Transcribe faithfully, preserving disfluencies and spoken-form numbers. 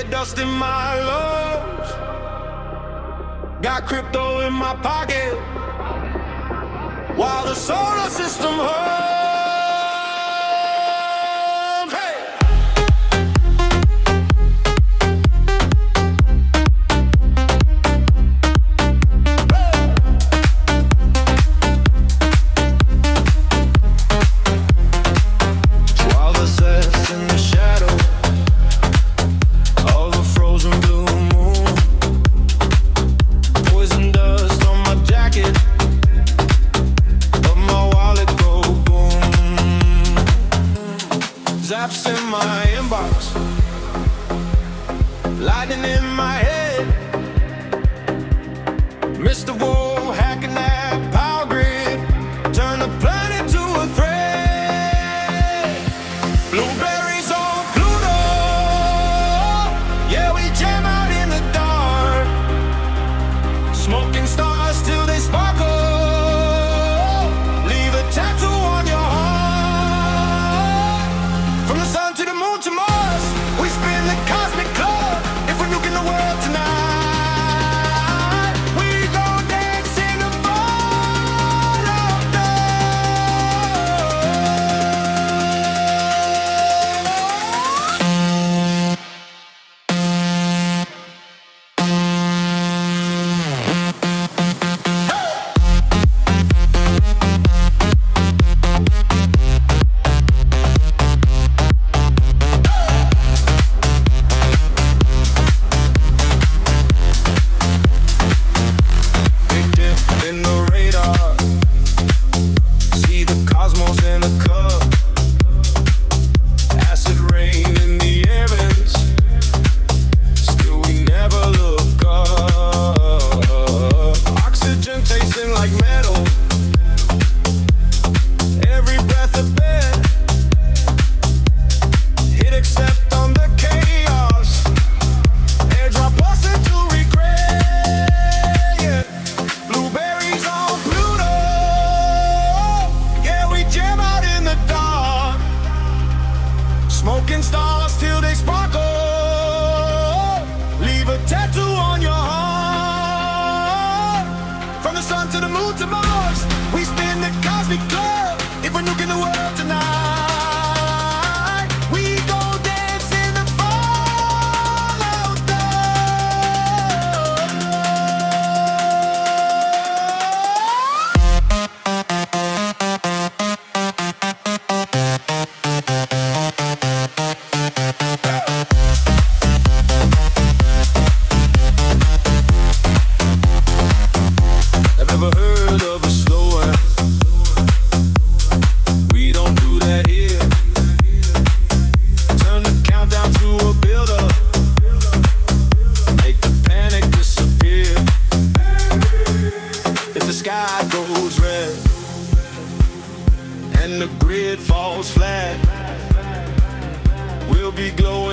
dust in my lungs. Got crypto in my pocket while the solar system hums. Zaps in my inbox, lightning in my head. Mister Whoa, hacking that power grid, turn the planet to a thread. Blueberries on Pluto, yeah, we jam out in the dark. Smoking stars till they sparkle, leave a tattoo on your heart. From the sun to the moon to Mars, we spin the cosmic club. If we're nuking the world tonight, we go dance in the fall of smoking stars till they sparkle, leave a tattoo on your heart. From the sun to the moon to Mars, we spin the cosmic club. If we're nuking the world tonight, we go dance in the fallout Never heard of a slower. We don't do that here. Turn the countdown to a build-up. Make the panic disappear. If the sky goes red and the grid falls flat, we'll be glowing